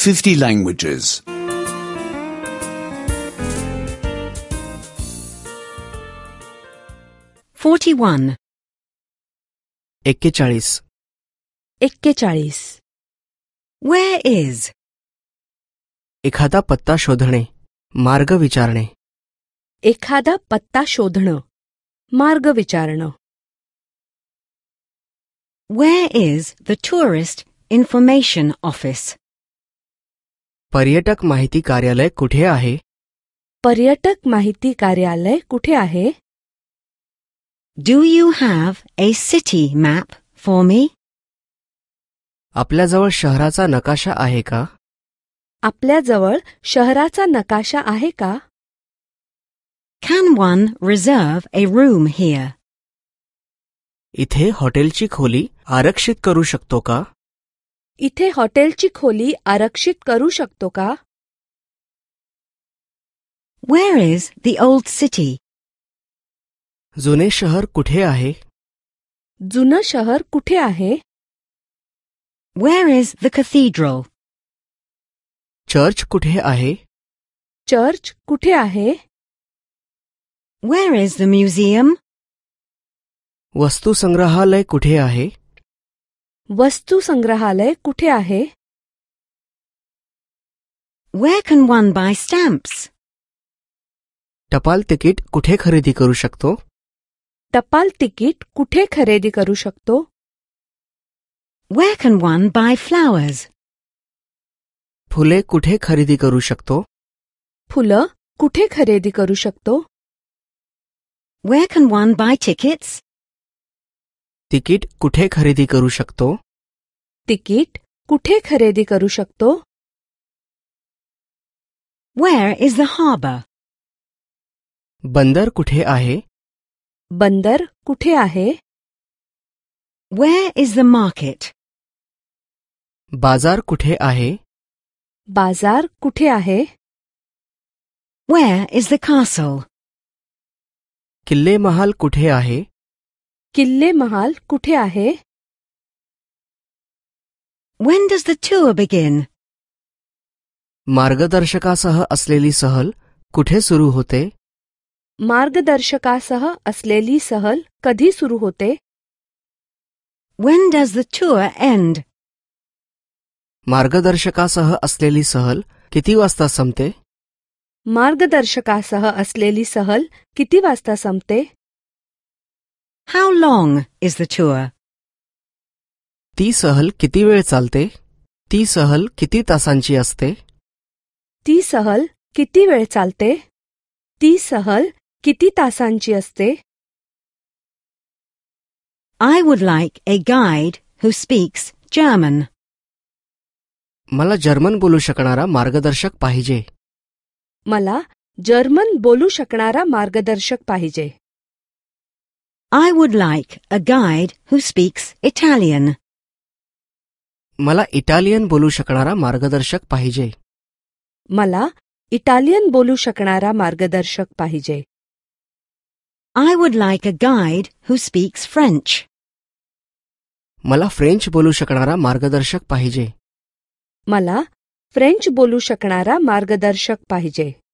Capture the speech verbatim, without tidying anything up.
fifty languages. forty-one. एक्केचाळीस. एक्केचाळीस. Where is? एखादा पत्ता शोधणे, मार्ग विचारणे. एखादा पत्ता शोधणं, मार्ग विचारणं. Where is the tourist information office? पर्यटक माहिती कार्यालय कुठे आहे? पर्यटक माहिती कार्यालय कुठे आहे? Do you have a city map for me? आपल्याजवळ शहराचा नकाशा आहे का? आपल्याजवळ शहराचा नकाशा आहे का? Can one reserve a room here? इथे हॉटेलची खोली आरक्षित करू शकतो का? इथे हॉटेलची खोली आरक्षित करू शकतो का? Where is the old city? जुने शहर कुठे आहे? जुनं शहर कुठे आहे? Where is the cathedral? Church कुठे आहे? चर्च कुठे आहे? Where is the museum? वस्तू संग्रहालय कुठे आहे? वस्तू संग्रहालय कुठे आहे? Where can one buy stamps? टपाल तिकीट कुठे खरेदी करू शकतो? टपाल तिकीट कुठे खरेदी करू शकतो? Where can one buy flowers? फुले कुठे खरेदी करू शकतो? फुलं कुठे खरेदी करू शकतो? Where can one buy tickets? Ticket कुठे खरेदी करू शकतो? तिकीट कुठे खरेदी करू शकतो? Where is the harbor? बंदर कुठे आहे? बंदर कुठे आहे? Where is the market? बाजार कुठे आहे? बाजार कुठे आहे? Where is the castle? किल्ले महाल कुठे आहे? किल्ले महाल कुठे आहे? When does the tour begin? मार्गदर्शकासह असलेली सहल कुठे सुरू होते? मार्गदर्शकासह असलेली सहल कधी सुरू होते? When does the tour end? मार्गदर्शकासह असलेली सहल किती वाजता संपते? मार्गदर्शकासह असलेली सहल किती वाजता संपते? How long is the tour? ती सहल किती वेळ चालते? ती सहल किती तासांची असते? ती सहल किती वेळ चालते? ती सहल किती तासांची असते? I would like a guide who speaks German. मला जर्मन बोलू शकणारा मार्गदर्शक पाहिजे. मला जर्मन बोलू शकणारा मार्गदर्शक पाहिजे. I would like a guide who speaks Italian. मला इटालियन बोलू शकणारा मार्गदर्शक पाहिजे. मला इटालियन बोलू शकणारा मार्गदर्शक पाहिजे. I would like a guide who speaks French. मला फ्रेंच बोलू शकणारा मार्गदर्शक पाहिजे. मला फ्रेंच बोलू शकणारा मार्गदर्शक पाहिजे.